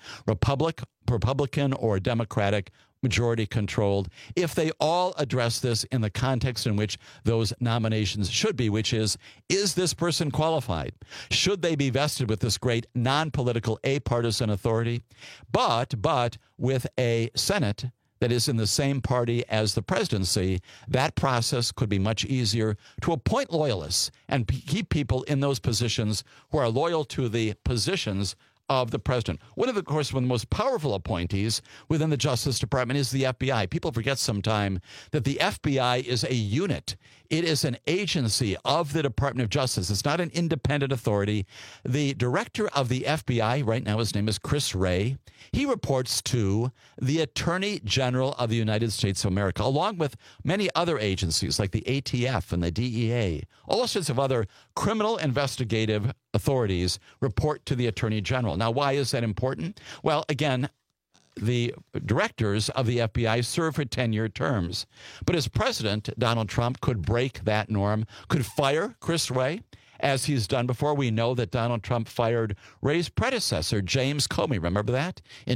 Republican or Democratic, majority controlled, if they all address this in the context in which those nominations should be, which is this person qualified? Should they be vested with this great non-political, apartisan authority? But with a Senate that is in the same party as the presidency, that process could be much easier to appoint loyalists and keep people in those positions who are loyal to the positions of the president. One of the most powerful appointees within the Justice Department is the FBI. People forget sometimes that the FBI is a unit. It is an agency of the Department of Justice. It's not an independent authority. The director of the FBI right now, his name is Chris Wray. He reports to the Attorney General of the United States of America, along with many other agencies like the ATF and the DEA. All sorts of other criminal investigative authorities report to the Attorney General. Now, why is that important? Well, again, the directors of the FBI serve for 10-year terms. But as president, Donald Trump could break that norm, could fire Chris Wray, as he's done before. We know that Donald Trump fired Wray's predecessor, James Comey. Remember that? In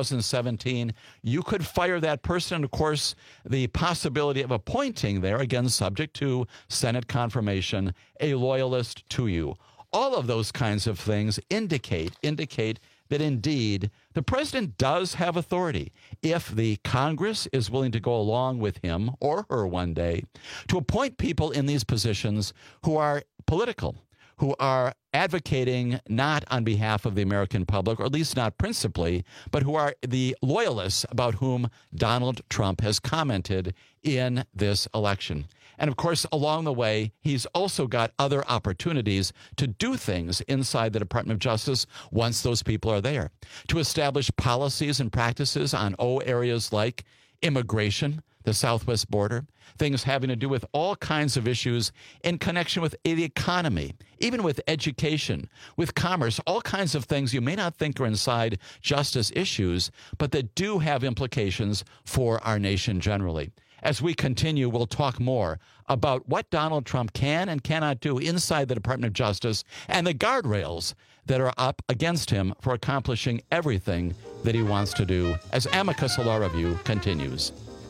2017, you could fire that person. And, of course, the possibility of appointing there, again, subject to Senate confirmation, a loyalist to you. All of those kinds of things indicate that indeed the president does have authority, if the Congress is willing to go along with him or her one day, to appoint people in these positions who are political, who are advocating not on behalf of the American public, or at least not principally, but who are the loyalists about whom Donald Trump has commented in this election. And of course, along the way, he's also got other opportunities to do things inside the Department of Justice once those people are there, to establish policies and practices on areas like immigration, the southwest border, things having to do with all kinds of issues in connection with the economy, even with education, with commerce, all kinds of things you may not think are inside justice issues, but that do have implications for our nation generally. As we continue, we'll talk more about what Donald Trump can and cannot do inside the Department of Justice and the guardrails that are up against him for accomplishing everything that he wants to do, as Amicus Law Review continues.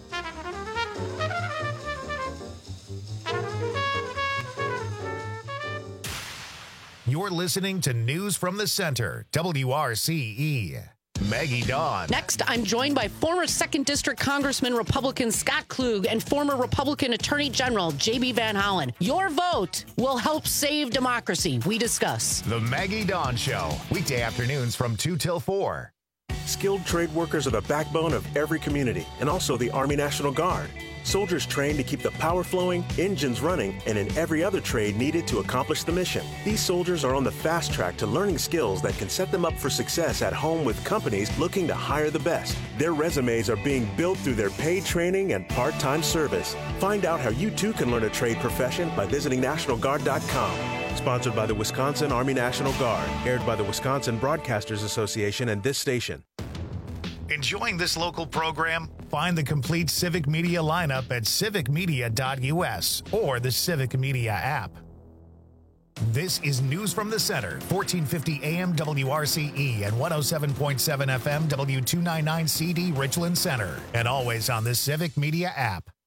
You're listening to News from the Center, WRCE. Maggie Dawn. Next, I'm joined by former 2nd District Congressman Republican Scott Klug and former Republican Attorney General J.B. Van Hollen. Your vote will help save democracy. We discuss. The Maggie Dawn Show, weekday afternoons from 2 till 4. Skilled trade workers are the backbone of every community and also the Army National Guard. Soldiers train to keep the power flowing, engines running, and in every other trade needed to accomplish the mission. These soldiers are on the fast track to learning skills that can set them up for success at home with companies looking to hire the best. Their resumes are being built through their paid training and part-time service. Find out how you too can learn a trade profession by visiting NationalGuard.com. Sponsored by the Wisconsin Army National Guard. Aired by the Wisconsin Broadcasters Association and this station. Enjoying this local program? Find the complete Civic Media lineup at civicmedia.us or the Civic Media app. This is News from the Center, 1450 AM WRCE and 107.7 FM W299CD Richland Center, and always on the Civic Media app.